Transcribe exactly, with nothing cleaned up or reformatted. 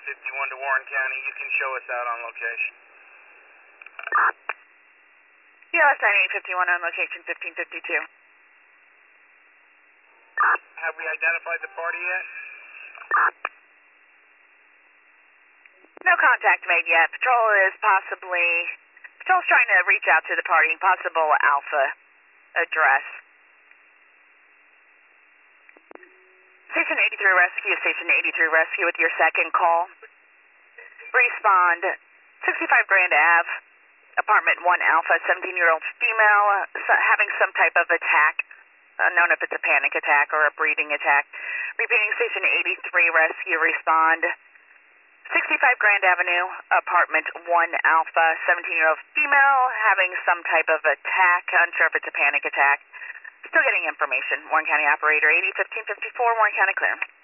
fifty-one to Warren County. You can show us out on location. U S ninety-eight fifty-one on location fifteen fifty-two. Have we identified the party yet? No contact made yet. Patrol is possibly, Patrol's trying to reach out to the party, possible Alpha address. Station eighty-three Rescue, Station eighty-three Rescue with your second call. Respond, sixty-five Grand Ave, apartment one Alpha, seventeen-year-old female, uh, having some type of attack. Unknown if it's a panic attack or a breathing attack. Repeating, Station eighty-three Rescue, respond. sixty-five Grand Avenue, apartment one Alpha, seventeen-year-old female having some type of attack. Unsure if it's a panic attack. Still getting information. Warren County Operator eighty fifteen fifty-four, Warren County clear.